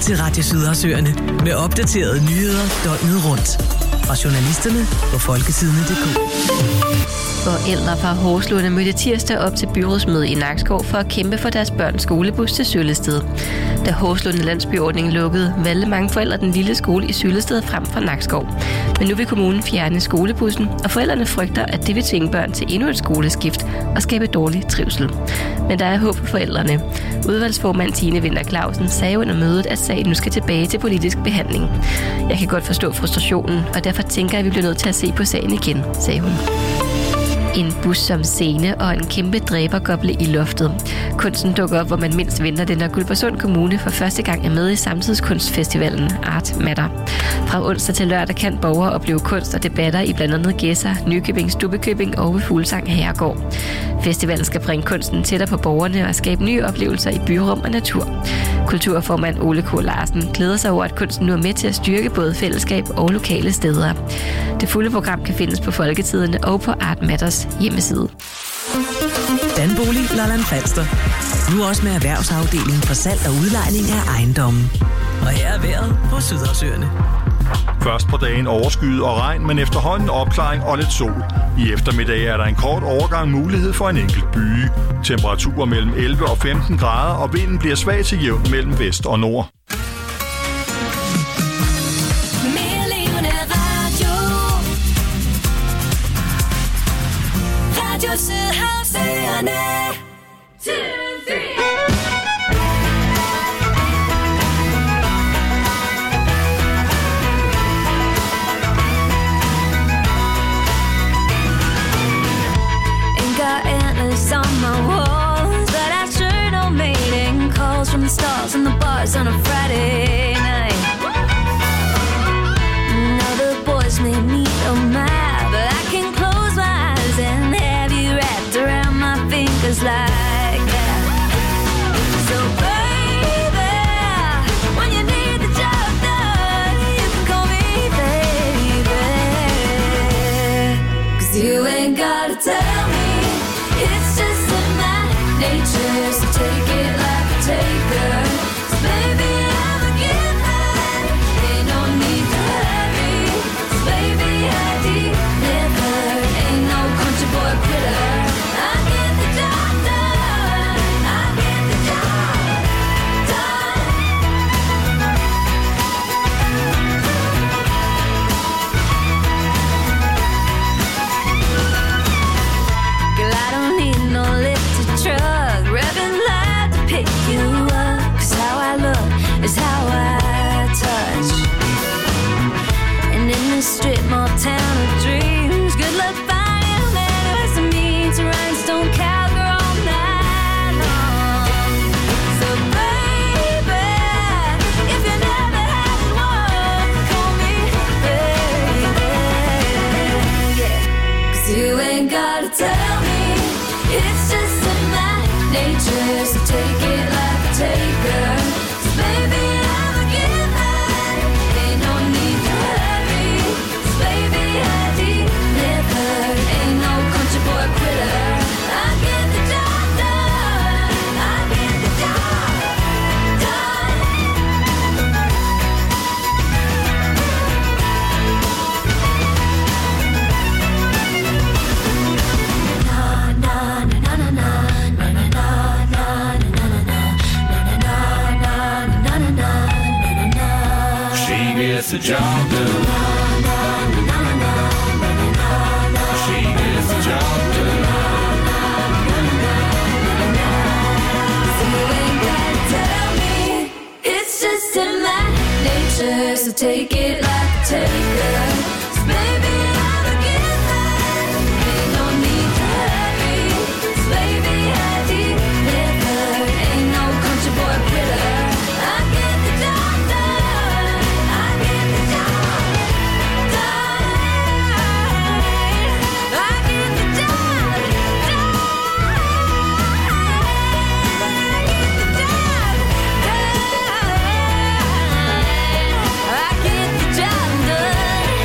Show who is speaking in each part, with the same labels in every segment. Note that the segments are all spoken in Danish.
Speaker 1: til Radio Sydersøerne med opdaterede nyheder døgnet rundt. Og journalisterne på folketidene.dk.
Speaker 2: Forældre fra Horslunde mødte tirsdag op til byrådsmøde i Nakskov for at kæmpe for deres børns skolebus til Søllested. Da Horslunde landsbyordning lukkede, valgte mange forældre den lille skole i Søllested frem fra Nakskov. Men nu vil kommunen fjerne skolebussen, og forældrene frygter, at det vil tvinge børn til endnu et skoleskift og skabe dårlig trivsel. Men der er håb for forældrene. Udvalgsformand Tine Winter Clausen sagde under mødet, at sagen nu skal tilbage til politisk behandling. Jeg kan godt forstå frustrationen, og derfor tænker jeg, at vi bliver nødt til at se på sagen igen, sagde hun. En bus som scene og en kæmpe dræbergoble i loftet. Kunsten dukker op, hvor man mindst venter den, når Guldborgsund Kommune for første gang er med i samtidskunstfestivalen Art Matter. Fra onsdag til lørdag kan borgere opleve kunst og debatter i blandt andet Gedser, Nykøbing, Stubbekøbing og ved Fuglsang Herregård. Festivalen skal bringe kunsten tættere på borgerne og skabe nye oplevelser i byrum og natur. Kulturformand Ole K. Larsen glæder sig over, at kunsten nu er med til at styrke både fællesskab og lokale steder. Det fulde program kan findes på Folketidene og på Art Matters hjemmeside.
Speaker 1: Danbolig Lolland Falster. Nu også med erhvervsafdelingen for salg og udlejning af ejendommen. Og her er vejret på Sydersøerne.
Speaker 3: Først på dagen overskyet og regn, men efterhånden opklaring og lidt sol. I eftermiddag er der en kort overgang mulighed for en enkelt byge. Temperaturer mellem 11 og 15 grader, og vinden bliver svag til jævn mellem vest og nord.
Speaker 4: Radio Sydhavsøerne. On my walls, but I sure don't mating calls from the stars and the bars on a Friday night. Now the boys may need a map, but I can close my eyes and have you wrapped around my fingers like that. So baby, when you need the job done, you can call me baby, 'cause you ain't gotta tell me. It's just in my nature, so take it like a taker. So baby, I'm a giver, ain't no need to hurry. So baby, I deliver, ain't no country boy quitter. I get the job done, I get the job done. Girl, I don't need no lifted truck, revving loud to pick you up. 'Cause how I look is how I touch. And in this strip mall town of dreams, good luck finding a man who has some means, rhinestone cowgirl all night long. So baby, if you never had one, call me baby, yeah. 'Cause you ain't gotta tell me. It's just in my nature, so take it like a taker. So baby, I'm a giver, ain't no need to hurry. So baby, I deliver, ain't no country boy quitter. I get the job done, I get the job done.
Speaker 5: She gets the job done. She gets the job done.
Speaker 4: So you ain't gotta tell me. It's just in my nature, so take it like a taker. So baby, I'm a giver, ain't no need to hurry. So baby, I deliver, ain't no country boy quitter. I get the job done, I get the job done. I get the job done. I get the job done. I get the job done.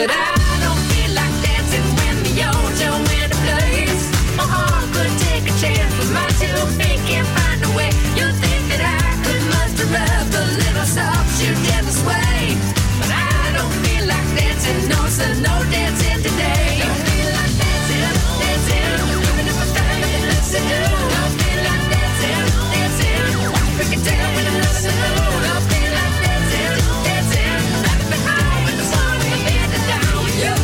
Speaker 4: But I don't feel like dancing when the yode's when it plays. My heart could take a chance, but my 2 feet can't find a way. You think that I could muster up a little soft shoe devil sway. But I don't feel like dancing, no, so no dancing today. Don't feel like dancing, dancing, even if I find nothing else to do. Don't feel like dancing, dancing, freaking tell me to listen. Don't feel like dancing, dancing, left behind with the song of the band down with you.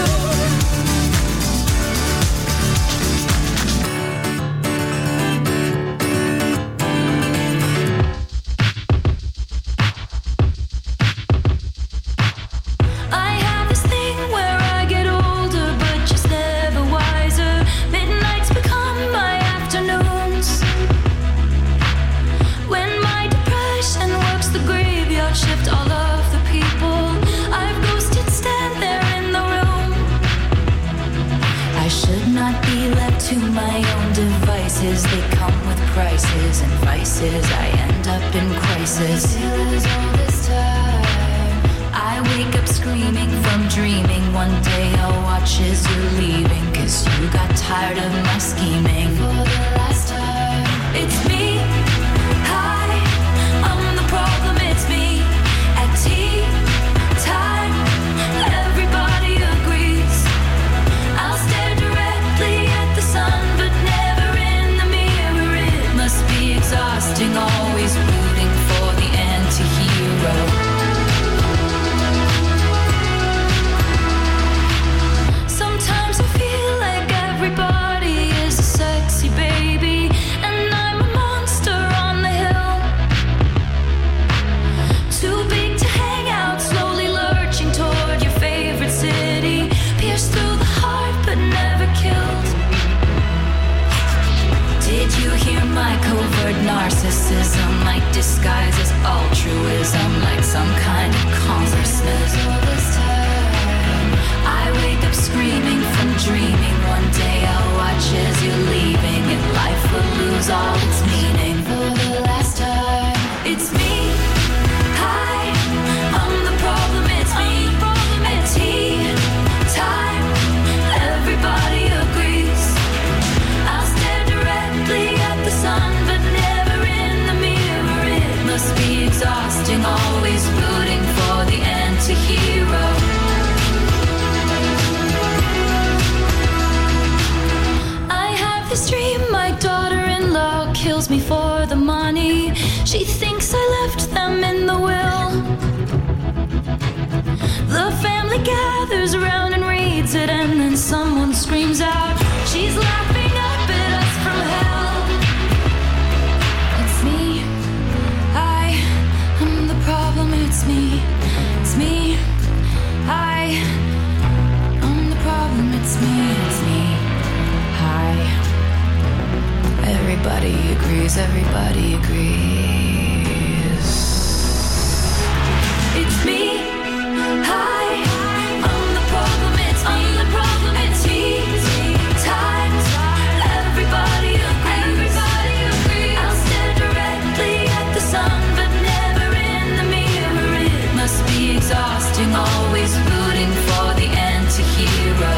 Speaker 4: I have this thing where I get older, but just never wiser. Midnights become my afternoons. When my depression works the graveyard shift, all of the people I've ghosted stand there in the room. I should not be left to my own devices. They come with prices and vices. I end up in crisis. Still is all this time. I wake up screaming from dreaming. One day I'll watch as you're leaving, 'cause you got tired of my scheming. For the last time, it's me. Hi, I'm the problem, it's me. At tea time, everybody agrees. I'll stare directly at the sun, but never in the mirror. It must be exhausting, always rooting for the anti-hero. Sometimes I feel like everybody is a sexy baby, and I'm a monster on the hill. Too big to hang out, slowly lurching toward your favorite city. Pierced through the heart, but never killed. Did you hear my covert narcissism? Like disguise as altruism, like some kind of consciousness. All this time, I wake up screaming from dreaming. One day I'll watch as you're leaving, and life will lose all its meaning. For the last time, it's me. Hi, I'm the problem, it's me. At tea time, everybody agrees. I'll stare directly at the sun, but never in the mirror. It must be exhausting, always rooting for the anti-hero. I have this dream, my daughter-in-law kills me for the money. She thinks I left them in the will. The family gathers around and reads it, and then someone screams out, she's laughing up at us from hell. It's me. I'm the problem, it's me. It's me. I'm the problem, it's me. It's me. Hi. Everybody agrees, everybody agrees. It's me. Hi. I'm the problem, it's me. I'm the problem, it's tea time. Everybody agrees. I'll stare directly at the sun, but never in the mirror. It must be exhausting, always rooting for the anti-hero.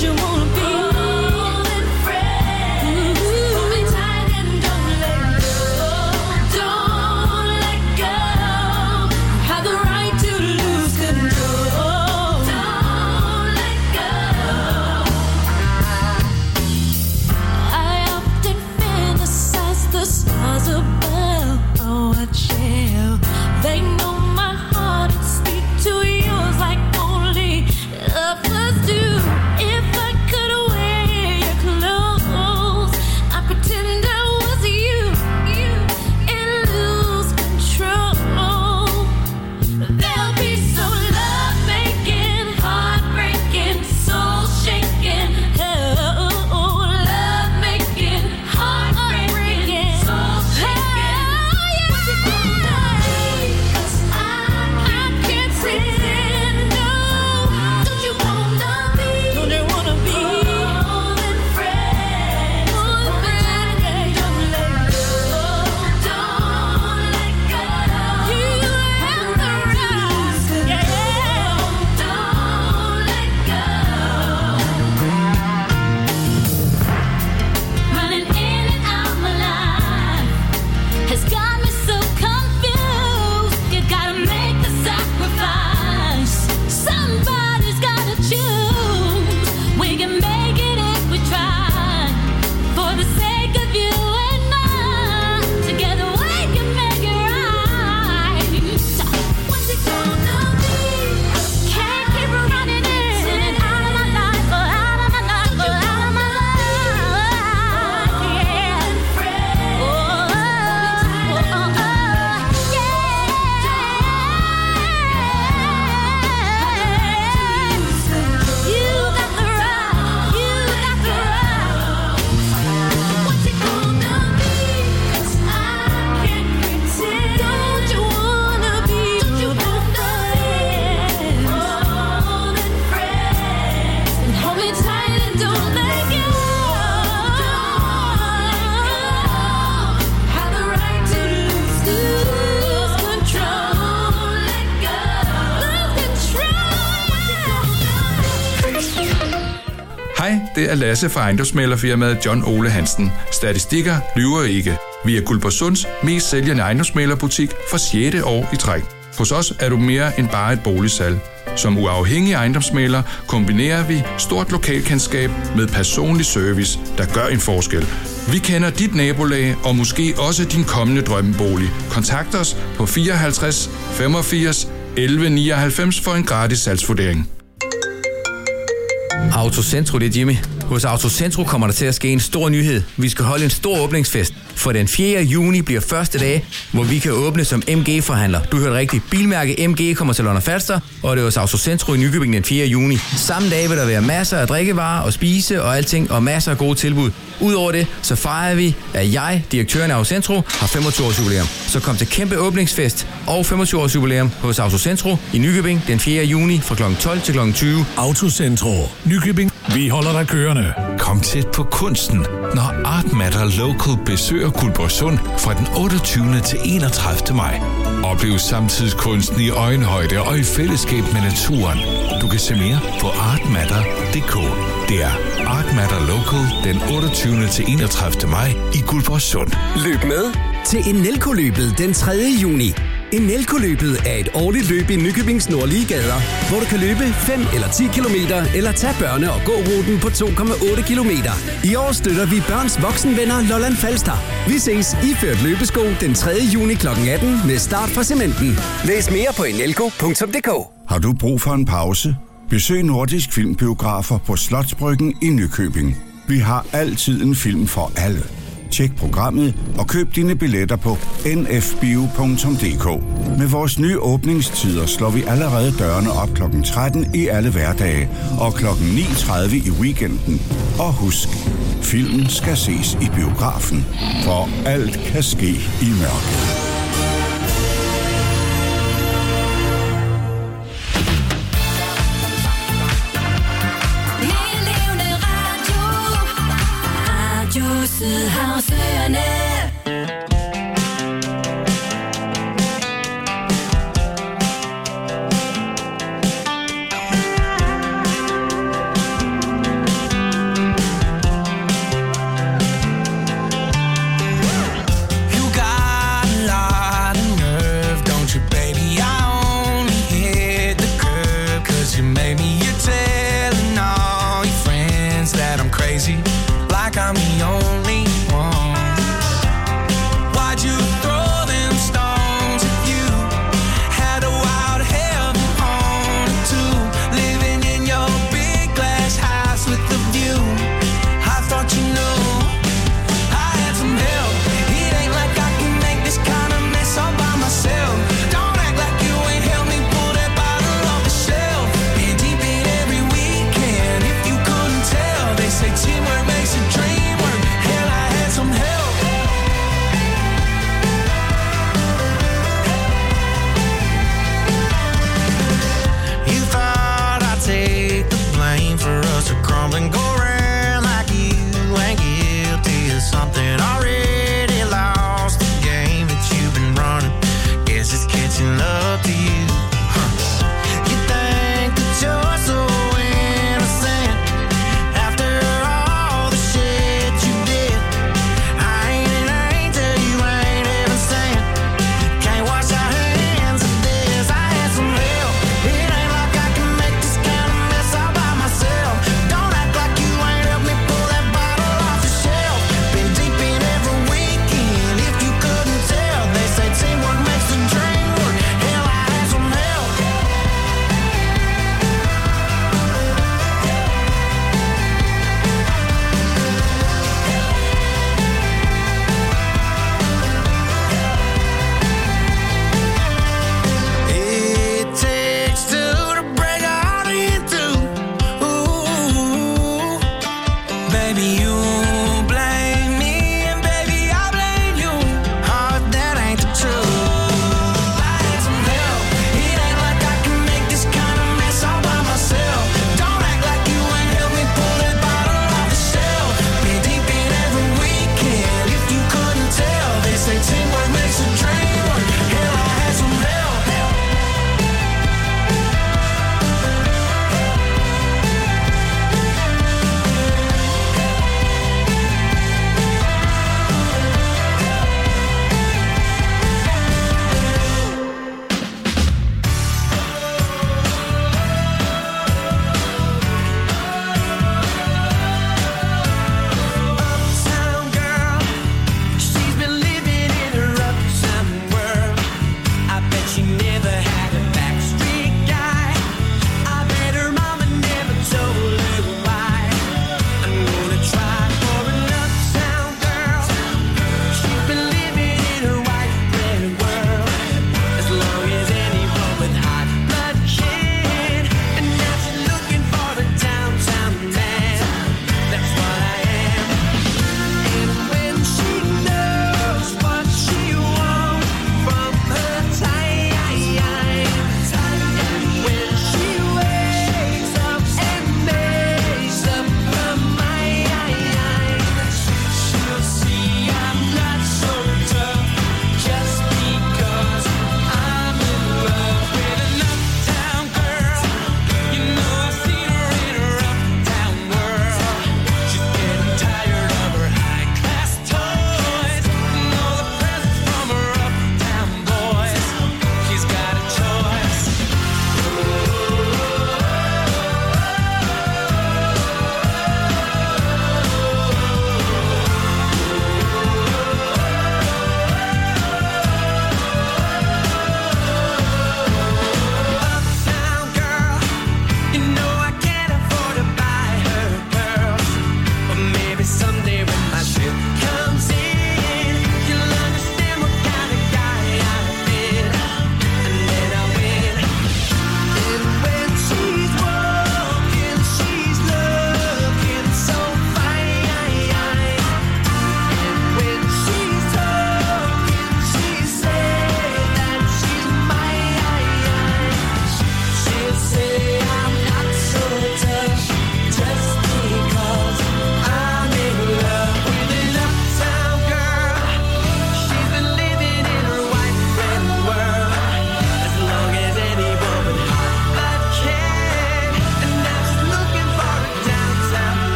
Speaker 6: Hej, det er Lasse fra ejendomsmæglerfirmaet John Ole Hansen. Statistikker lyver ikke. Vi er Guldborgsunds mest sælgende ejendomsmæglerbutik for 6. år i træk. Hos os er du mere end bare et boligsalg. Som uafhængige ejendomsmægler kombinerer vi stort lokalkendskab med personlig service, der gør en forskel. Vi kender dit nabolag og måske også din kommende drømmebolig. Kontakt os på 54 85 11 99 for en gratis salgsvurdering.
Speaker 7: Autocentro, det er Jimmy. Hos Autocentro kommer der til at ske en stor nyhed. Vi skal holde en stor åbningsfest. For den 4. juni bliver første dag, hvor vi kan åbne som MG-forhandler. Du hørte rigtigt. Bilmærke MG kommer til Lolland Falster, og det er hos Autocentro i Nykøbing den 4. juni. Samme dag vil der være masser af drikkevarer og spise og alting, og masser af gode tilbud. Udover det, så fejrer vi, at jeg, direktøren af Autocentro, har 25-års jubilæum. Så kom til kæmpe åbningsfest og 25-års jubilæum hos Autocentro i Nykøbing den 4. juni fra kl. 12 til kl. 20.
Speaker 8: Autocentro Nykøbing. Vi holder dig kørende.
Speaker 9: Kom tæt på kunsten, når Art Matter Local besøger Guldborgsund fra den 28. til 31. maj. Oplev samtidskunsten i øjenhøjde og i fællesskab med naturen. Du kan se mere på artmatter.dk. Det er Art Matter Local den 28. til 31. maj i Guldborgsund.
Speaker 10: Løb med til Enelco-løbet den 3. juni. Enelco-løbet er et årligt løb i Nykøbings nordlige gader, hvor du kan løbe 5 eller 10 kilometer eller tage børne- og gåruten på 2,8 kilometer. I år støtter vi børns voksenvenner Lolland Falster. Vi ses iført løbesko den 3. juni kl. 18 med start fra Cementen. Læs mere på enelco.dk.
Speaker 11: Har du brug for en pause? Besøg Nordisk Filmbiografer på Slotsbryggen i Nykøbing. Vi har altid en film for alle. Tjek programmet og køb dine billetter på nfbio.dk. Med vores nye åbningstider slår vi allerede dørene op kl. 13 i alle hverdage og kl. 9:30 i weekenden. Og husk, filmen skal ses i biografen, for alt kan ske i mørket.
Speaker 4: Sydhavsøerne.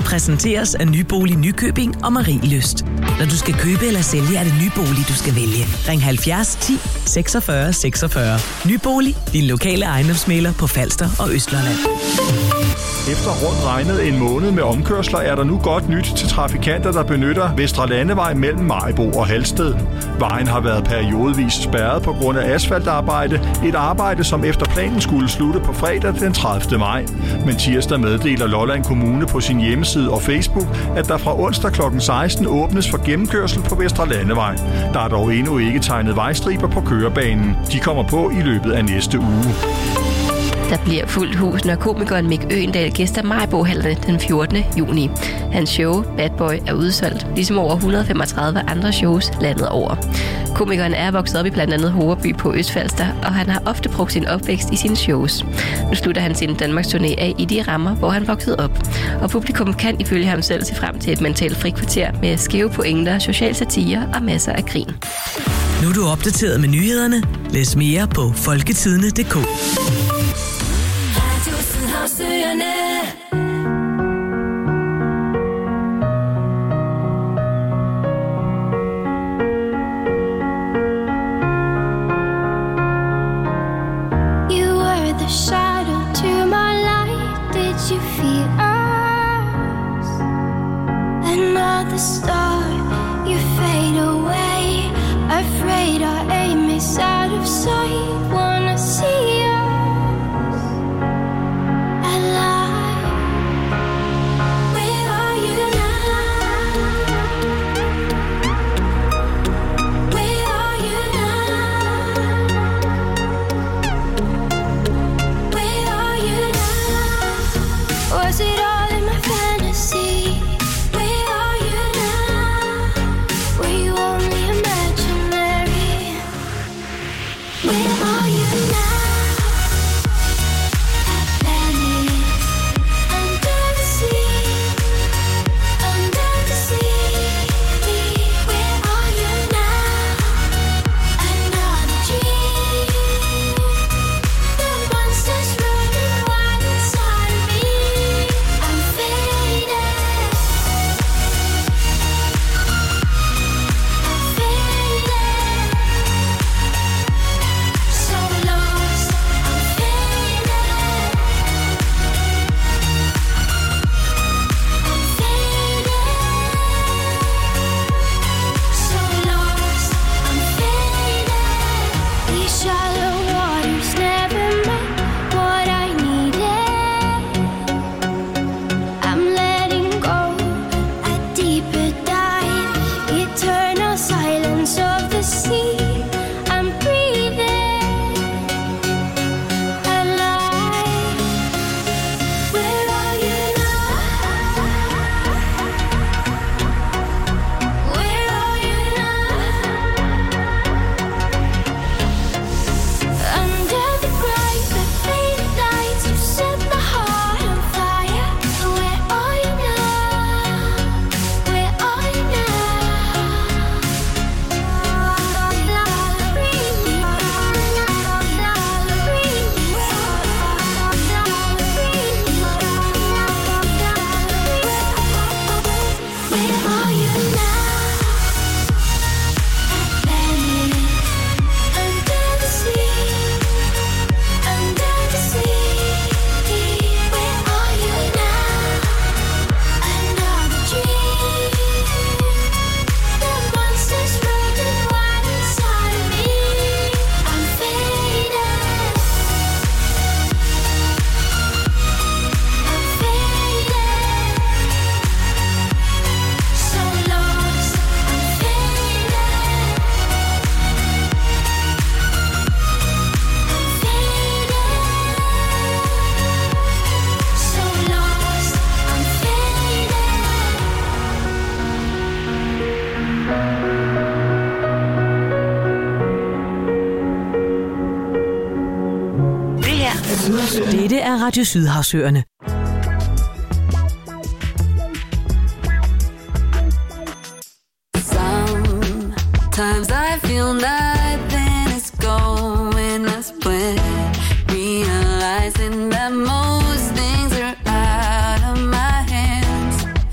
Speaker 1: præsenteres af Nybolig Nykøbing og Marielyst. Når du skal købe eller sælge, er det Nybolig, du skal vælge. Ring 70 10 46 46. Nybolig, din lokale ejendomsmægler på Falster og Østlolland.
Speaker 3: Efter rundt regnet en måned med omkørsler er der nu godt nyt til trafikanter, der benytter Vestre Landevej mellem Maribo og Halsted. Vejen har været periodevis spærret på grund af asfaltarbejde. Et arbejde, som efter planen skulle slutte på fredag den 30. maj. Men tirsdag meddeler Lolland Kommune på sin hjemmeside og Facebook, at der fra onsdag kl. 16 åbnes for gennemkørsel på Vestre Landevej. Der er dog endnu ikke tegnet vejstriber på kørebanen. De kommer på i løbet af næste uge.
Speaker 2: Der bliver fuldt hus, når komikeren Mick Øgendahl gæster Maribo-hallerne den 14. juni. Hans show, Bad Boy, er udsolgt, ligesom over 135 andre shows landet over. Komikeren er vokset op i blandt andet Hoverby på Østfalster, og han har ofte brugt sin opvækst i sine shows. Nu slutter han sin Danmarks turné af i de rammer, hvor han voksede op. Og publikum kan ifølge ham selv se frem til et mentalt frikvarter med skæve pointer, social satire og masser af grin.
Speaker 1: Nu er du opdateret med nyhederne. Læs mere på folketidene.dk.
Speaker 12: You were the shadow to my light. Did you feel us? Another star, you fade away. Afraid our aim is out of sight. Wanna see us alive. Where are you now? Where are you now? Where are you now? Was it all in my fantasy? Where are you now? Were you only imaginary? Where are you now?
Speaker 1: Dette er Radio Sydhavsøerne.
Speaker 4: Sometimes I feel nothing is going as planned. Realizing that most things are out of my hands.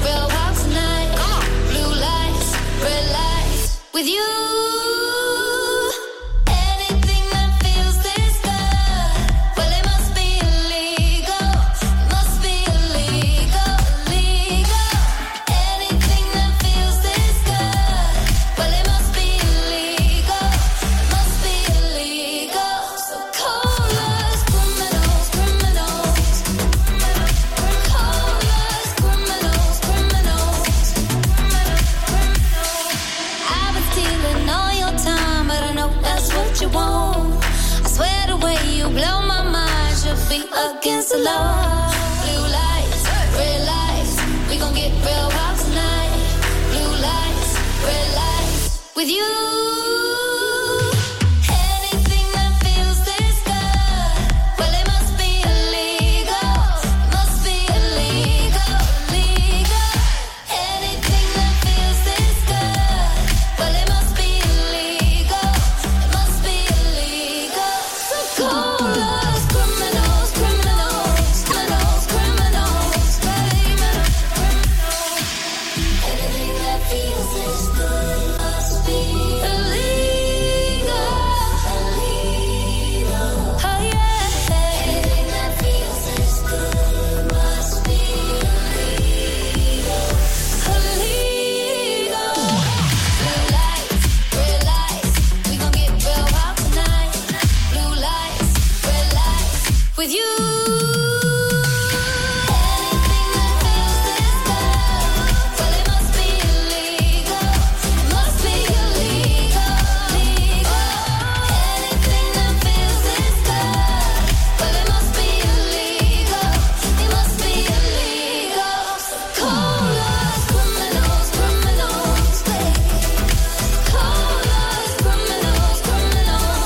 Speaker 4: real wild tonight. Come on. Blue lights, red lights, with you. Anything that feels this good, well it must be illegal. It must be illegal, illegal. Anything that feels this good, well it must be illegal. It must be illegal. So call us criminals, criminals. Call us criminals, criminals. I've been stealing all your time, but I know that's what you want. I swear the way you blow my mind should be against the law. Blue lights, red lights, we gon' get real wild tonight. Blue lights, red lights, with you. Anything that feels this good, well it must be illegal. It must be illegal, illegal. Anything that feels this good, well it must be illegal. It must be illegal. So call us criminals, criminals, criminals, criminals, criminals. Anything that feels this good must be illegal, illegal. Oh yeah. Anything that feels this good must be illegal, illegal. Blue lights, red lights, we gon' get real wild tonight. Blue lights, red lights, with you. Anything that feels this good, well it must be illegal. It must be illegal, illegal. Anything that feels this good, well it must be illegal. It must be illegal. So call us criminals, criminals, baby. Call us criminals, criminals.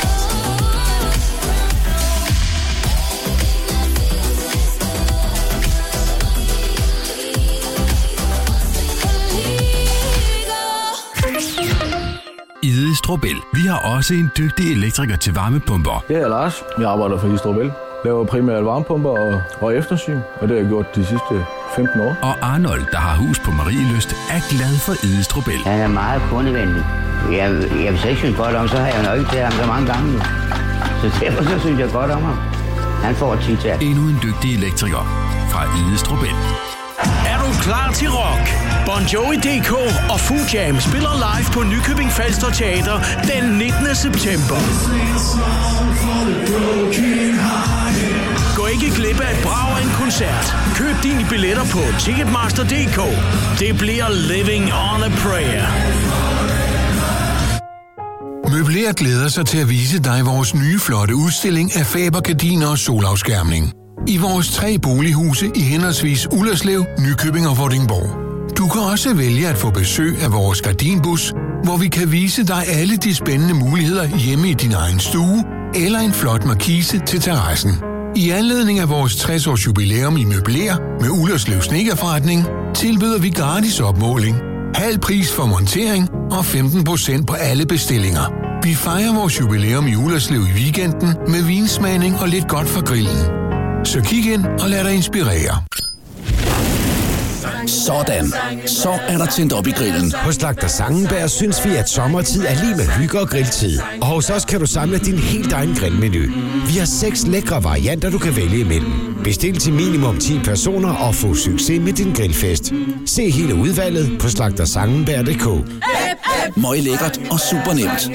Speaker 13: Idestrobel. Vi har også en dygtig elektriker til varmepumper.
Speaker 14: Jeg er Lars. Jeg arbejder for Idestrobel. Laver primært varmepumper og eftersyn, og det har jeg gjort de sidste 15 år.
Speaker 13: Og Arnold, der har hus på Marielyst, er glad for Idestrobel.
Speaker 15: Han er meget kundevenlig. Jeg vil så ikke synes godt om, så har jeg nok ikke til ham så mange gange nu. Så derfor så synes jeg godt om ham. Han får 10 til.
Speaker 13: Endnu en dygtig elektriker fra Idestrobel.
Speaker 16: Er du klar til rock? Bon Jovi DK og Foo Jam spiller live på Nykøbing Falster Teater den 19. september. Gå ikke glip af et brag af en koncert. Køb dine billetter på Ticketmaster.dk. Det bliver Living on a Prayer.
Speaker 9: Møbler glæder sig til at vise dig vores nye flotte udstilling af Faber-gardiner og solafskærmning. I vores 3 bolighuse i henholdsvis Ullerslev, Nykøbing og Vordingborg. Du kan også vælge at få besøg af vores gardinbus, hvor vi kan vise dig alle de spændende muligheder hjemme i din egen stue eller en flot markise til terrassen. I anledning af vores 60-års jubilæum i Møbler med Ullerslev Snedkerforretning tilbyder vi gratis opmåling, halv pris for montering og 15% på alle bestillinger. Vi fejrer vores jubilæum i Ullerslev i weekenden med vinsmagning og lidt godt for grillen. Så kig ind og lad dig inspirere.
Speaker 10: Sådan. Så er der tændt op i grillen. Hos Slagter Sangenberg synes vi, at sommertid er lige med hygge og grilltid. Og hos os kan du samle din helt egen grillmenu. Vi har 6 lækre varianter, du kan vælge imellem. Bestil til minimum 10 personer og få succes med din grillfest. Se hele udvalget på slagtersangenberg.dk. Møg lækkert og super nemt.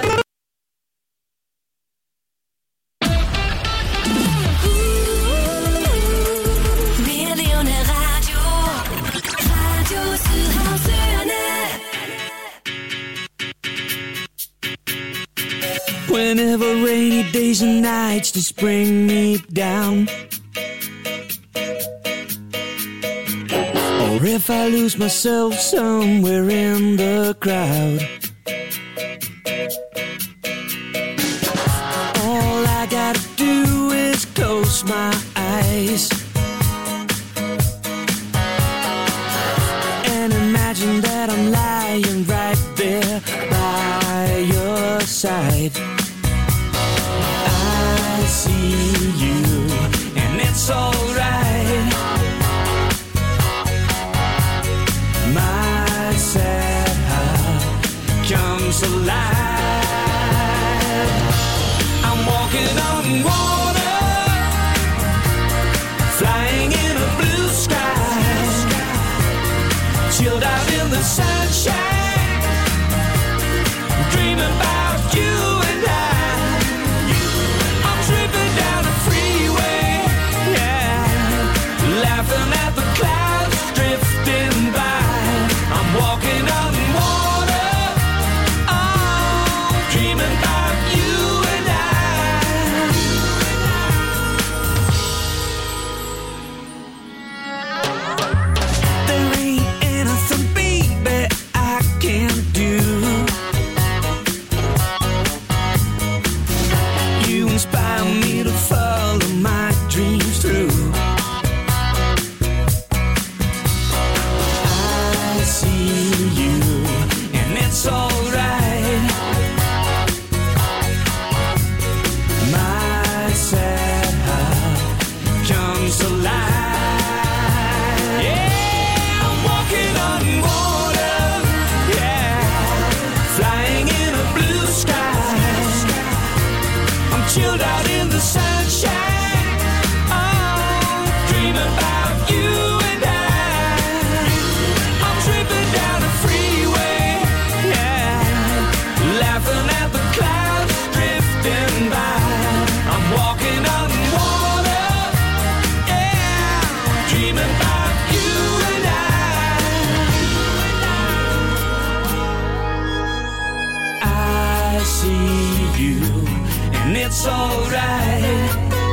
Speaker 17: Whenever rainy days and nights just bring me down, or if I lose myself somewhere in the crowd, all I gotta do is close my eyes and imagine that I'm lying right there by your side. I see you, and it's alright. comes alive. I'm walking on water, flying in a blue sky, chilled out in the sunshine, dreaming about you and I. I'm tripping down the freeway, yeah, laughing at the clouds drifting by. I'm walking on water, oh, dreaming about you and I. There ain't anything, baby, I can't do. You inspire me to follow my dreams through. I see you, and it's alright. My sad heart comes alive. Yeah, I'm walking on water, yeah, flying in a blue sky. I'm chilled out in the sunshine, oh, dreaming about you and I. I'm tripping down the freeway, yeah, laughing at the clouds drifting by. I'm walking on water, yeah, dreaming about you and I see you, and it's alright.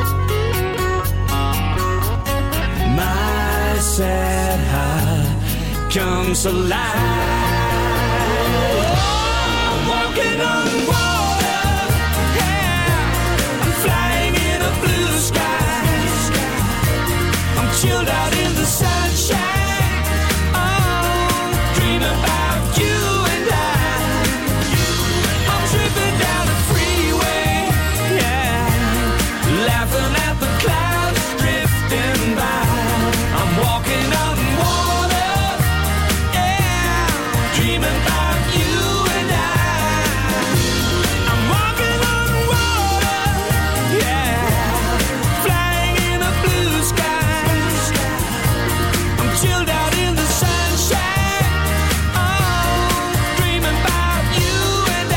Speaker 17: My sad heart comes alive. I'm walking on water, yeah, I'm flying in a blue sky. I'm chilled out in the sunshine, oh, dreaming about you and I. I'm tripping down the freeway, yeah, laughing at the clouds drifting by. I'm walking on water, yeah, dreaming about you and I. I'm walking on water, yeah, flying in a blue sky. I'm chilled out in the sunshine, oh, dreaming about you and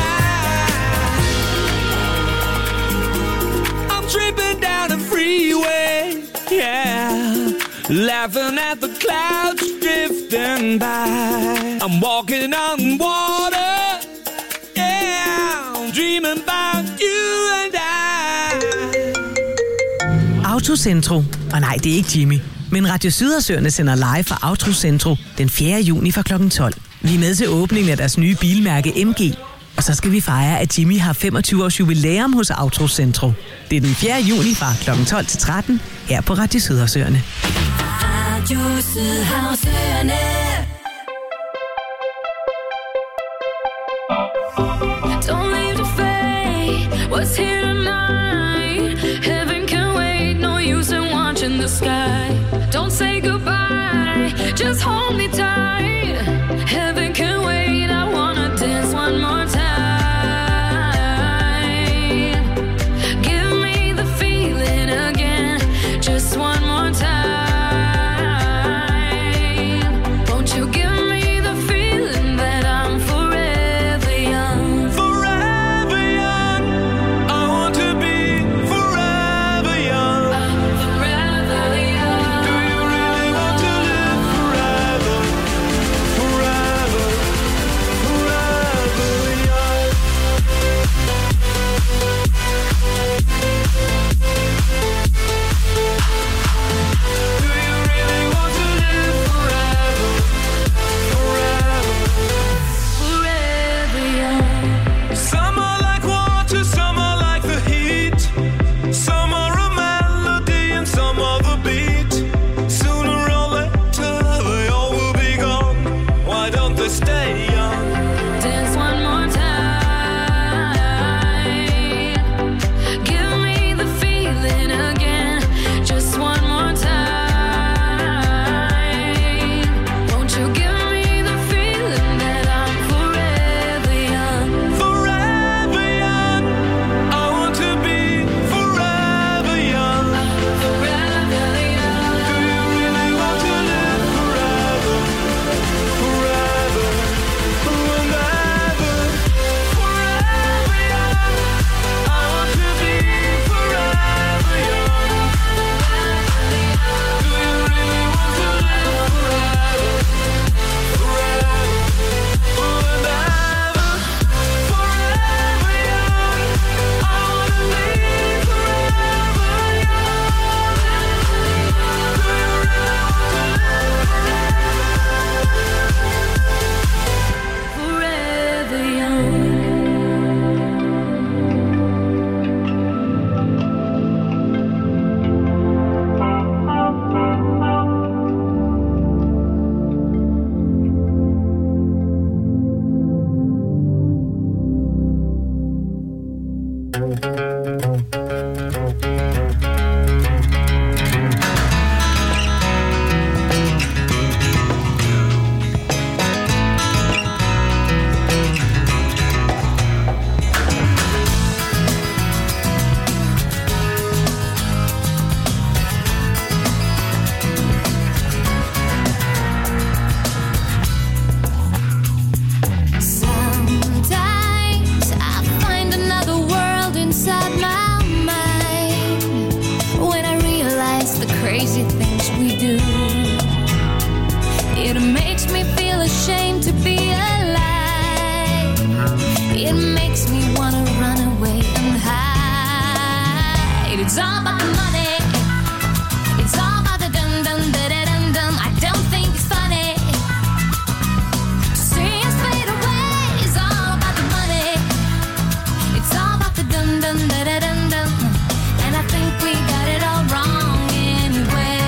Speaker 17: I. I'm tripping down the freeway, yeah, laughing at the clouds drifting by. I'm walking on water, yeah, dreaming about you and I.
Speaker 1: Autocentro. Og nej, det er ikke Jimmy. Men Radio Sydersøerne sender live fra Autocentro den 4. juni fra kl. 12. Vi er med til åbningen af deres nye bilmærke MG. Og så skal vi fejre, at Jimmy har 25 års jubilæum hos Autocentro. Det er den 4. juni fra kl. 12 til 13 her på Radio Sydersøerne.
Speaker 4: Radio Sydhavsøerne. Don't leave the fate, what's here tonight? Heaven can wait, no use in watching the sky. Don't say goodbye, just hold me tight. Heaven can wait, I wanna dance one more time. Give me the feeling again, just one more time. Won't you give me the feeling that I'm forever young? Forever young, I want to be forever young. I'm forever young. Do you really want to live forever? Forever, forever young. Do you really want to live forever? Forever, forever young. Some are like water, some are like the heat. Some are a melody and some are the beat. Sooner or later they all will be gone. Why don't they stay young? Dance one more time. Give me the feeling again, just one more time. Won't you give me the feeling that I'm forever young? claim to be alive. It makes me wanna run away and hide. It's all about the money. It's all about the dum dum da da dum dum. I don't think it's funny to see us fade away. It's all about the money. It's all about the dum dum da da dum dum. And I think we got it all wrong anyway.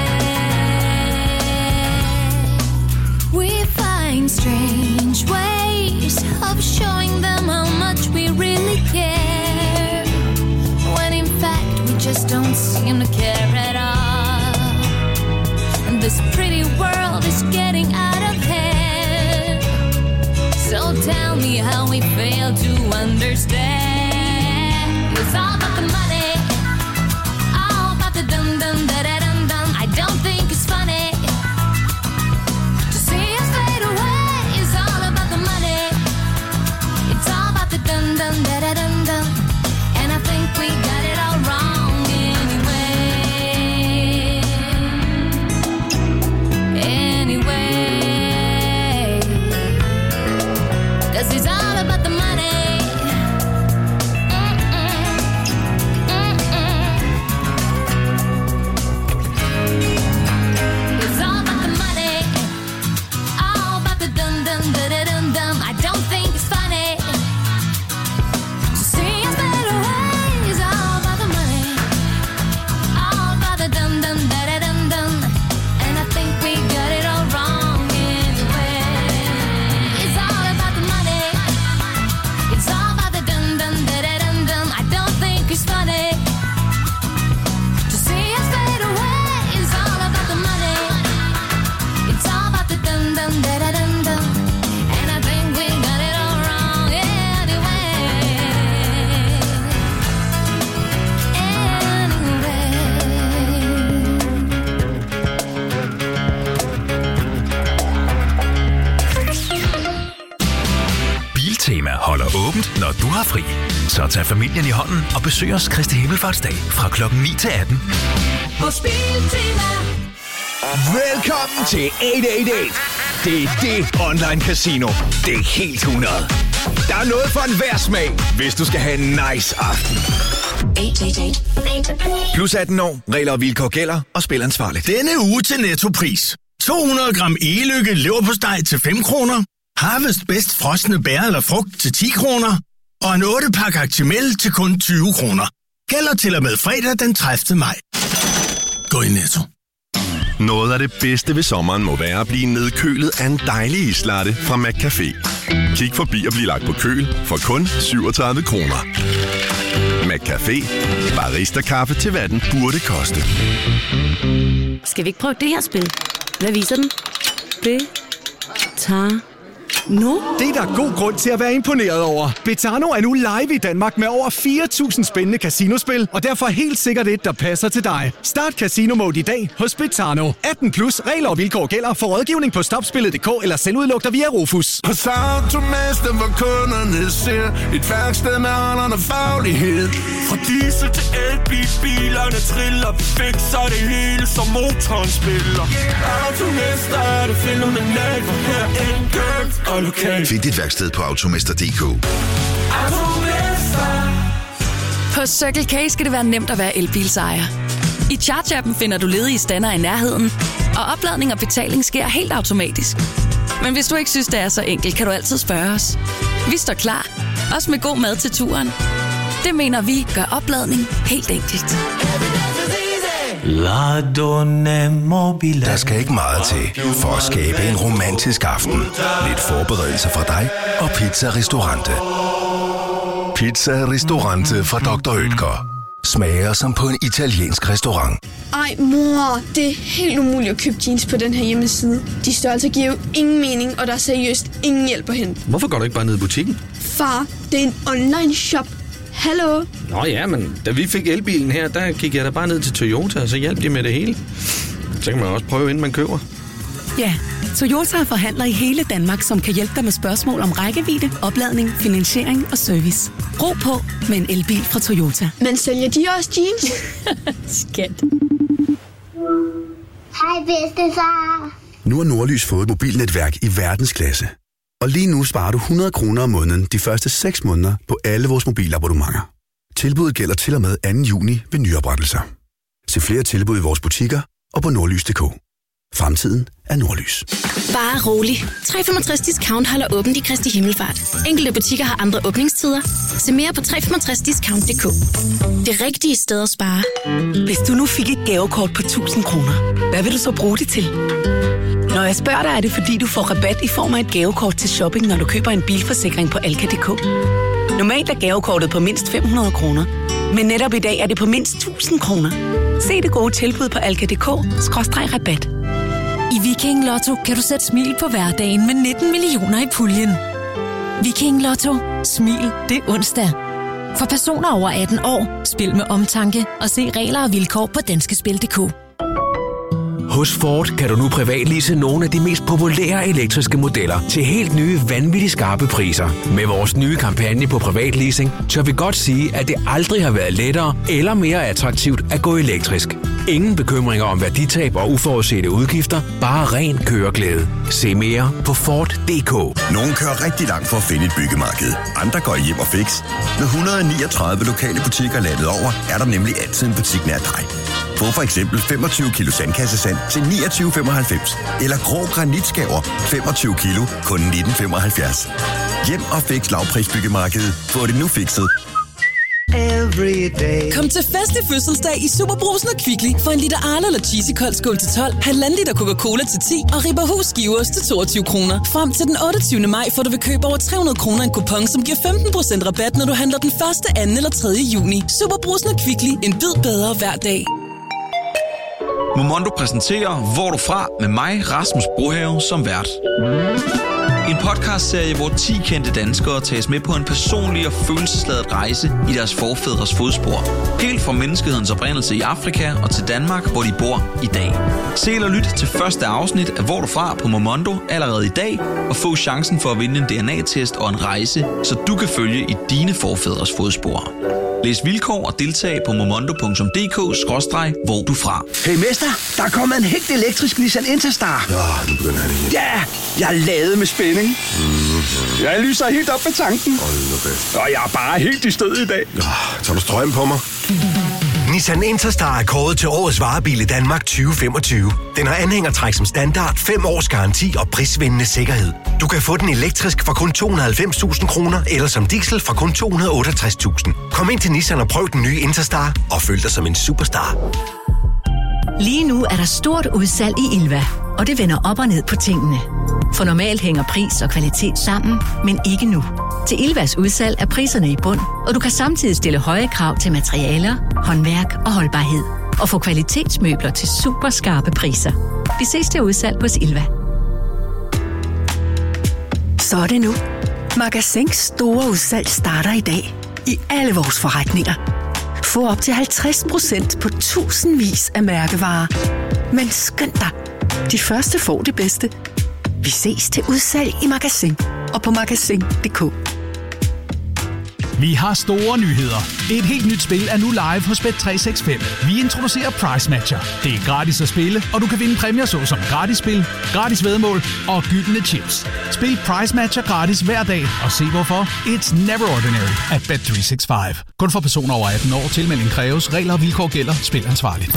Speaker 4: We find strange ways of showing them how much we really care, when in fact we just don't seem to care at all. And this pretty world is getting out of hand. So tell me how we fail to understand. It's all about the money, all about the dum dum da da dum dum. I don't think it's funny to see us fade away. It's all about the money. It's all about the dum dum da da dum dum. And I think we got it all wrong anyway. Anyway, 'cause it's all about the money. It's all about the money, all about the dum dum da da dum dum. I don't think it's funny to see us fade away. It's all about the money, all about the dum dum da da dum dum. And I think we got it all wrong anyway. It's all about the money. It's all about the dum dum da da dum dum. I don't think it's funny to see us fade away. It's all about the money. It's all about the dum dum da da dum dum. And I think we got it all wrong anyway.
Speaker 18: Biltema holder åbent, når du har fri. Så tag familien i hånden og besøg os Kristi Himmelfartsdag fra klokken 9 til 18.
Speaker 17: Hos Biltema.
Speaker 19: Velkommen til 888. Det er det online casino. Det er helt 100. Der er noget for enhver smag, hvis du skal have en nice aften.
Speaker 17: 888.
Speaker 19: Plus 18 år, regler og vilkår gælder, og spil ansvarligt.
Speaker 16: Denne uge til Nettopris. 200 gram e-lykke leverpostej til 5 kroner. Harvest bedst frosne bær eller frugt til 10 kroner. Og en 8-pakke Actimel til kun 20 kroner. Gælder til og med fredag den 30. maj. Gå i Netto.
Speaker 20: Noget af det bedste ved sommeren må være at blive nedkølet af en dejlig islatte fra McCafé. Kig forbi og bliv lagt på køl for kun 37 kroner. McCafé. Barista-kaffe til hvad den burde koste.
Speaker 21: Skal vi ikke prøve det her spil? Hvad viser den? No?
Speaker 22: Det er der god grund til at være imponeret over. Betano er nu live i Danmark med over 4.000 spændende casinospil, og derfor helt sikkert et, der passer til dig. Start Casino Mode i dag hos Betano. 18 plus, regler og vilkår gælder. For rådgivning på stopspillet.dk eller selvudluk dig via Rufus.
Speaker 5: Hos Automester, hvor kunderne ser et værksted med holderne faglighed. Fra diesel til elbil, bilerne triller, vi fikser det hele, som motoren spiller. Automester er det fænomenalt, hvor her enkelt og lokalt.
Speaker 23: Find dit værksted på Automester.dk.
Speaker 24: På Circle K skal det være nemt at være elbilsejer. I Charge-appen finder du ledige stander i nærheden, og opladning og betaling sker helt automatisk. Men hvis du ikke synes, det er så enkelt, kan du altid spørge os. Vi står klar, også med god mad til turen. Det mener vi gør opladning helt enkelt.
Speaker 23: Der skal ikke meget til for at skabe en romantisk aften. Lidt forberedelse fra dig og Pizza Ristorante. Pizza Ristorante fra Dr. Oetker. Smager som på en italiensk restaurant.
Speaker 25: Ej, mor, det er helt umuligt at købe jeans på den her hjemmeside. De størrelser giver jo ingen mening, og der er seriøst ingen hjælp at hente.
Speaker 26: Hvorfor går du ikke bare ned i butikken?
Speaker 25: Far, det er en online shop. Hallo?
Speaker 26: Nå ja, men da vi fik elbilen her, der gik jeg da bare ned til Toyota, og så hjalp de med det hele. Så kan man også prøve, inden man køber.
Speaker 21: Ja, Toyota er forhandler i hele Danmark, som kan hjælpe dig med spørgsmål om rækkevidde, opladning, finansiering og service. Ro på med en elbil fra Toyota.
Speaker 25: Men sælger de også jeans?
Speaker 21: Skat.
Speaker 12: Hej bedstefar.
Speaker 23: Nu har Nordlys fået et mobilnetværk i verdensklasse.
Speaker 2: Og lige nu sparer du 100 kroner om måneden de første 6 måneder på alle vores mobilabonnementer. Tilbuddet gælder til og med 2. juni ved nyoprettelser. Se flere tilbud i vores butikker og på nordlys.dk. Fremtiden er Nordlys.
Speaker 3: Bare rolig. 365 Discount holder åbent i Kristi Himmelfart. Enkelte butikker har andre åbningstider. Se mere på 365discount.dk. Det rigtige sted at spare.
Speaker 21: Hvis du nu fik et gavekort på 1000 kroner, hvad vil du så bruge det til? Når jeg spørger dig, er det fordi, du får rabat i form af et gavekort til shopping, når du køber en bilforsikring på Alka.dk. Normalt er gavekortet på mindst 500 kroner, men netop i dag er det på mindst 1000 kroner. Se det gode tilbud på alka.dk/rabat.
Speaker 6: I Viking Lotto kan du sætte smil på hverdagen med 19 millioner i puljen. Viking Lotto. Smil, det er onsdag. For personer over 18 år, spil med omtanke og se regler og vilkår på danskespil.dk.
Speaker 7: Hos Ford kan du nu privatlease nogle af de mest populære elektriske modeller til helt nye, vanvittigt skarpe priser. Med vores nye kampagne på privatleasing, tør vi godt sige, at det aldrig har været lettere eller mere attraktivt at gå elektrisk. Ingen bekymringer om værditab og uforudsete udgifter, bare ren køreglæde. Se mere på Ford.dk.
Speaker 8: Nogle kører rigtig langt for at finde et byggemarked. Andre går hjem og fix. Med 139 lokale butikker landet over, er der nemlig altid en butik nær dig. Få for eksempel 25 kilo sandkassesand til 29,95. Eller grå granitskaver 25 kilo kun 19,75. Hjem og fix lavprisbyggemarkedet. Få det nu fikset.
Speaker 11: Kom til fest i fødselsdag i Superbrugsen og Kvickly for en liter Arla eller Cheesy Kold Skål til 12, 1,5 liter Coca-Cola til 10 og Ribberhus skiveost til 22 kroner. Frem til den 28. maj får du ved køb over 300 kroner en kupon, som giver 15% rabat, når du handler den 1., 2. eller 3. juni. Superbrugsen og Kvickly. En bid bedre hver dag.
Speaker 27: Momondo præsenterer Hvor du fra med mig, Rasmus Brohave, som vært. En podcastserie, hvor 10 kendte danskere tages med på en personlig og følelsesladet rejse i deres forfædres fodspor. Helt fra menneskehedens oprindelse i Afrika og til Danmark, hvor de bor i dag. Se eller lyt til første afsnit af Hvor du fra på Momondo allerede i dag, og få chancen for at vinde en DNA-test og en rejse, så du kan følge i dine forfædres fodspor. Læs vilkår og deltag på momondo.dk/hvor du fra.
Speaker 28: Hey mester, der er kommet en helt elektrisk Nissan Interstar.
Speaker 8: Nu begynder han igen.
Speaker 28: Ja, jeg er ladet med spænding. Jeg lyser helt op med tanken. Og jeg er bare helt i stød i dag.
Speaker 8: Tager du strøm på mig?
Speaker 23: Nissan Interstar er kåret til årets varebil i Danmark 2025. Den har anhængertræk som standard, 5 års garanti og prisvindende sikkerhed. Du kan få den elektrisk for kun 290.000 kroner, eller som diesel for kun 268.000. Kom ind til Nissan og prøv den nye Interstar, og føl dig som en superstar.
Speaker 29: Lige nu er der stort udsalg i Ilva, og det vender op og ned på tingene. For normalt hænger pris og kvalitet sammen, men ikke nu. Til Ilvas udsalg er priserne i bund, og du kan samtidig stille høje krav til materialer, håndværk og holdbarhed. Og få kvalitetsmøbler til super skarpe priser. Vi ses til udsalg hos Ilva.
Speaker 21: Så er det nu. Magasins store udsalg starter i dag. I alle vores forretninger. Få op til 50% på tusindvis af mærkevarer. Men skynd dig. De første får det bedste. Vi ses til udsalg i Magasin og på magasin.dk.
Speaker 30: Vi har store nyheder. Et helt nyt spil er nu live hos Bet365. Vi introducerer Price Matcher. Det er gratis at spille, og du kan vinde præmier såsom gratis spil, gratis væddemål og gyldne chips. Spil Price Matcher gratis hver dag, og se hvorfor. It's never ordinary at Bet365. Kun for personer over 18 år. Tilmelding kræves. Regler og vilkår gælder. Spil ansvarligt.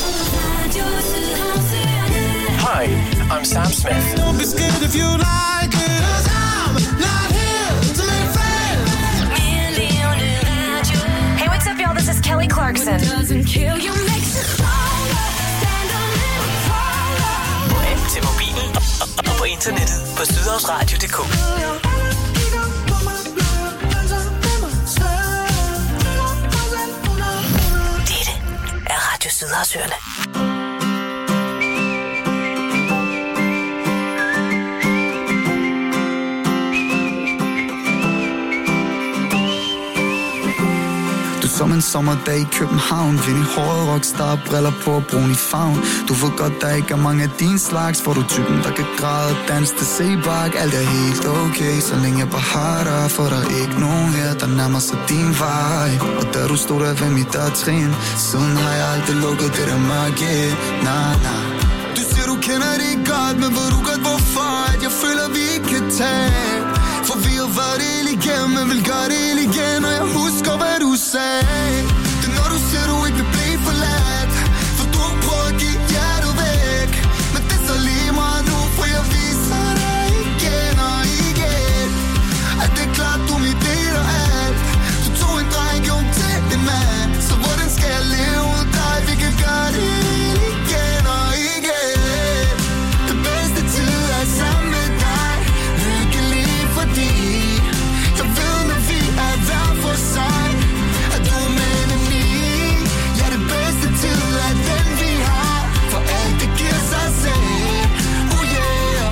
Speaker 31: Hi, I'm Sam Smith. Don't be scared if you like it, 'cause I'm not here to make friends.
Speaker 32: Hey, what's up, y'all? This is Kelly Clarkson. What doesn't kill you makes you stronger. Stand a little taller.
Speaker 21: På app til mobilen og på internettet på sydhavsradio.dk. Dette er Radio Sydhavsøerne.
Speaker 33: Som en sommerdag i København. Vind i håret, rockstar, briller på, brun i favn. Du ved godt, der ikke er mange af din slags. For du typen, der kan græde og danse til sebak. Alt er helt okay, så længe jeg bare har dig. For der er ikke nogen her, der nærmer sig din vej. Og da du stod der ved mit dørtrin, siden har jeg aldrig lukket det der mørke. Du siger, du kender det godt, men ved du godt hvorfor? At jeg føler, vi ikke kan tage. For vi har været det igennem, men vil gøre det igen. Og jeg husker hvad du sagde. Det er når du siger du ikke vil blive forladt. For du har prøvet at give hjertet væk. Men det er så lige meget nu, for jeg viser dig igen og igen. At det er klart du er mit del og alt. Du tog en dreng, gjorde til en mand. Så hvordan skal jeg leve uden dig? Vi kan gøre det igen og igen. Det bedste tid er sammen med dig. Lykkelig fordi jeg ved når vi er hver for sig. At du er med i. Ja, det bedste tid er den vi har. For alt det giver sig selv. Oh yeah.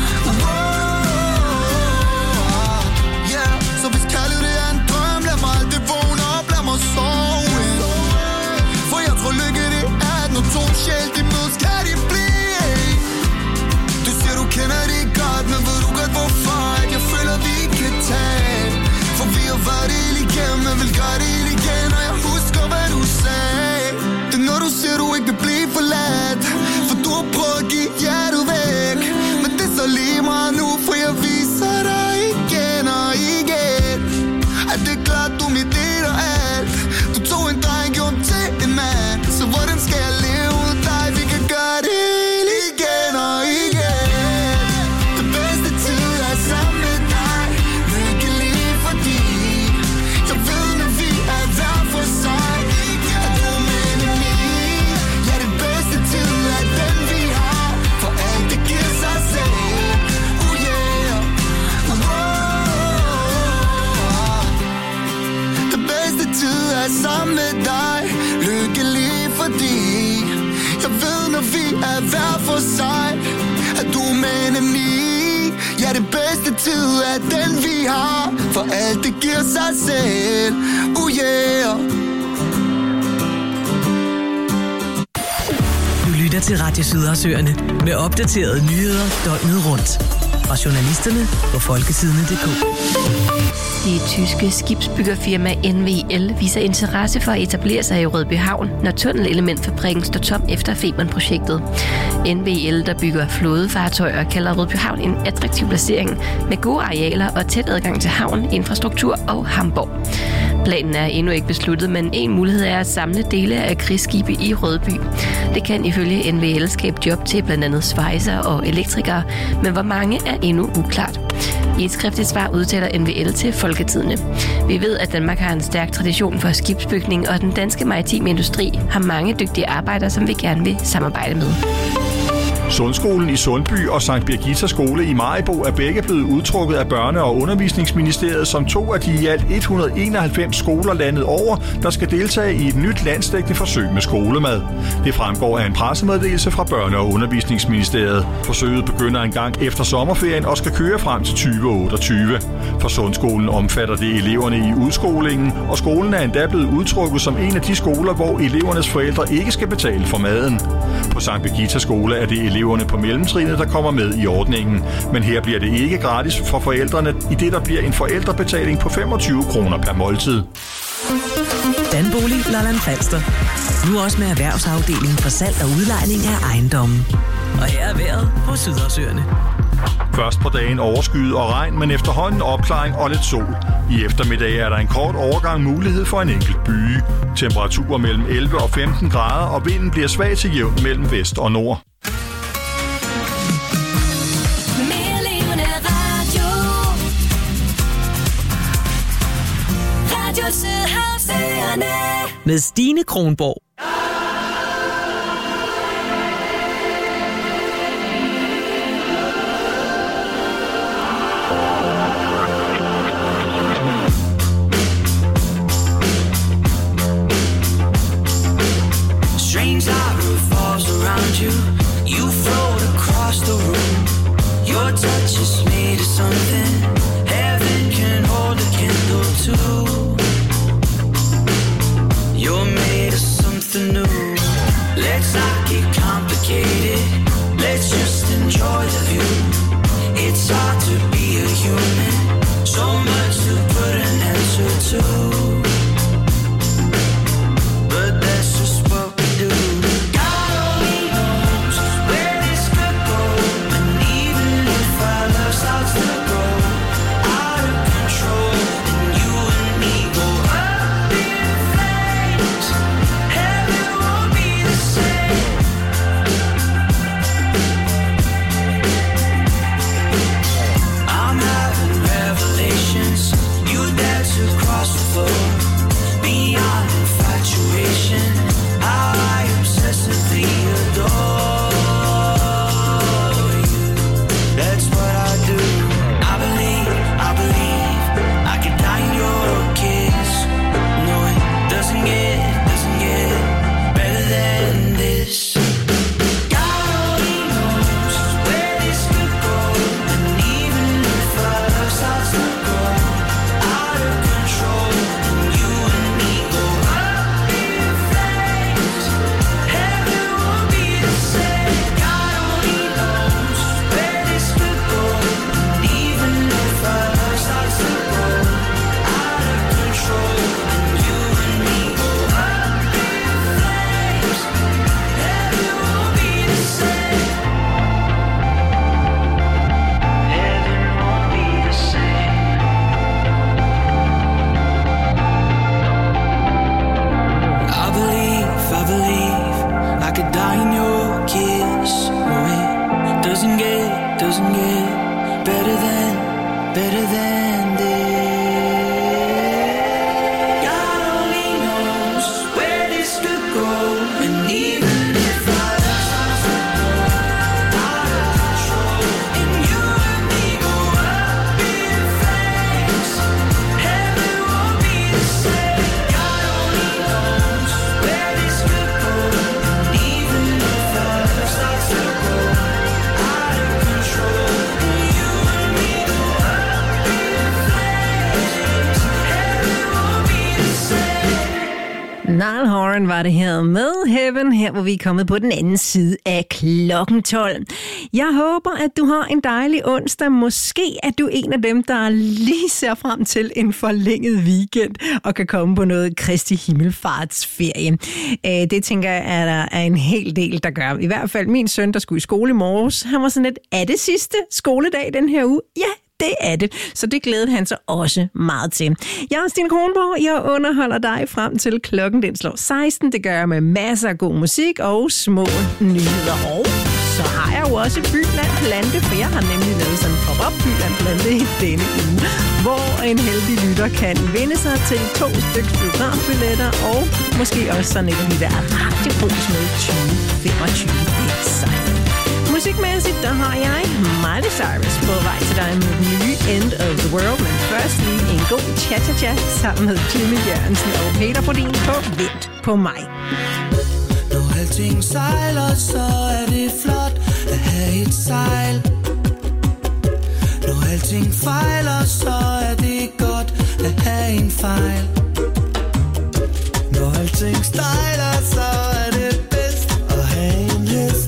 Speaker 33: Yeah. Så hvis kærlighed er en drøm, lad mig aldrig vågne op, lad mig sove. For jeg tror lykke det er, at når to sjæl de mødes, kan de blive. Du siger du kender det godt, men ved du godt hvorfor? At jeg føler vi kan tage. For vi har været det igennem, men vil gøre det igen. Og jeg husker hvad du sagde. Det er når du siger du ikke vil blive forladt. For du har prøvet at give hjertet væk. Men det er så lige meget nu, for jeg viser dig igen og igen. At det er klart du er mit del og alt. Du tog en dreng, gjorde til en mand. Så hvordan skal jeg leve uden dig? Vi kan gøre det igen og igen. Det bedste tid er sammen med dig. Lykkelig fordi jeg ved når vi er hver for sig. At du er med i. Ja, det bedste tid er den vi har. For alt det giver sig selv. Oh yeah. Det bedste tid er sammen med dig. Lykkelig fordi jeg ved når vi er hver for sig. At du er med i. Ja, det bedste tid er den vi har. For alt det giver sig selv. Oh yeah.
Speaker 1: Du lytter til Radio Sydhavsøerne med opdaterede nyheder døgnet rundt. Fra journalisterne på folkesidene.dk.
Speaker 4: Det tyske skibsbyggerfirma NVL viser interesse for at etablere sig i Rødbyhavn, når tunnelelementfabrikken står tom efter Femern-projektet. NVL, der bygger flådefartøjer, kalder Rødbyhavn en attraktiv placering med gode arealer og tæt adgang til havn, infrastruktur og Hamborg. Planen er endnu ikke besluttet, men en mulighed er at samle dele af krigsskibe i Rødby. Det kan ifølge NVL skabe job til blandt andet svejser og elektrikere, men hvor mange er endnu uklart. I et skriftligt svar udtaler NVL til Folketidene. Vi ved, at Danmark har en stærk tradition for skibsbygning, og den danske maritime industri har mange dygtige arbejdere, som vi gerne vil samarbejde med.
Speaker 9: Sundskolen i Sundby og Sankt Birgitta skole i Maribo er begge blevet udtrukket af Børne- og Undervisningsministeriet som to af de i alt 191 skoler landet over, der skal deltage i et nyt landsdækkende forsøg med skolemad. Det fremgår af en pressemeddelelse fra Børne- og Undervisningsministeriet. Forsøget begynder en gang efter sommerferien og skal køre frem til 2028. For Sundskolen omfatter det eleverne i udskolingen, og skolen er endda blevet udtrukket som en af de skoler, hvor elevernes forældre ikke skal betale for maden. På Sankt Birgitta skole er det eleverne på mellemtrinnet, der kommer med i ordningen. Men her bliver det ikke gratis for forældrene, i det der bliver en forældrebetaling på 25 kroner per måltid.
Speaker 1: Danbolig Lolland Falster. Nu også med erhvervsafdelingen for salg og udlejning af ejendommen. Og her er vejret på Sydhavsøerne.
Speaker 9: Først på dagen overskyet og regn, men efterhånden opklaring og lidt sol. I eftermiddag er der en kort overgang mulighed for en enkelt byge. Temperaturer mellem 11 og 15 grader, og vinden bliver svag til jævn mellem vest og nord.
Speaker 1: Med Stine Kronborg.
Speaker 10: Strange light falls around you. You float across the room. Your touch is made of something heaven can hold a candle to. You're made of something new. Let's not get complicated. Let's just enjoy the view. It's hard to be a human. So much to put an answer to. But that's just what we do. God only knows where this could go. And even if our love starts to grow, than this. God only knows where this could go, and even if I start to go out of control, and you and me go up in flames, heaven won't be the same. God only knows where this could go, and even if I start to go out of control, and you and me go up in flames, heaven won't be the same.
Speaker 5: Niall Horan var det her med Heaven, her hvor vi er kommet på den anden side af klokken 12. Jeg håber, at du har en dejlig onsdag. Måske er du en af dem, der lige ser frem til en forlænget weekend og kan komme på noget Kristi Himmelfartsferie. Det tænker jeg, at der er en hel del, der gør. I hvert fald min søn, der skulle i skole i morges, han var sådan lidt, er det sidste skoledag den her uge? Ja, det er det. Så det glædede han sig også meget til. Jeg er Stine Kronborg. Jeg underholder dig frem til klokken den slår 16. Det gør jeg med masser af god musik og små nyheder. Og så har jeg jo også Byland Plante, for jeg har nemlig lavet sådan en pop-up Byland Plante i denne uge, hvor en heldig lytter kan vinde sig til 2 stykker biografbilletter og måske også sådan et lille radiobus med 2025. Det er sejt. Musikmæssigt, der har jeg Miley Cyrus på vej til dig med den nye End of the World, men først lige en god cha-cha-cha sammen med Jimmy Jørgensen og Peter Bodin på Vent på mig.
Speaker 10: Når alting sejler, så er det flot at have et sejl. Når alting fejler, så er det godt at have en fejl. Når alting stejler, så er det bedst at have en hest.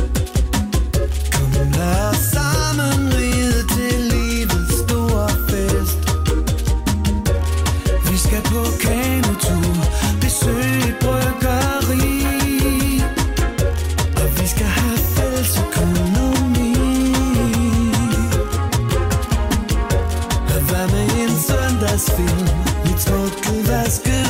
Speaker 10: Lad os sammen ride til livets store fest. Vi skal på kanotur, besøge et bryggeri, og vi skal have fælles økonomi. Og hvad med en søndagsfilm, mit smukke vaske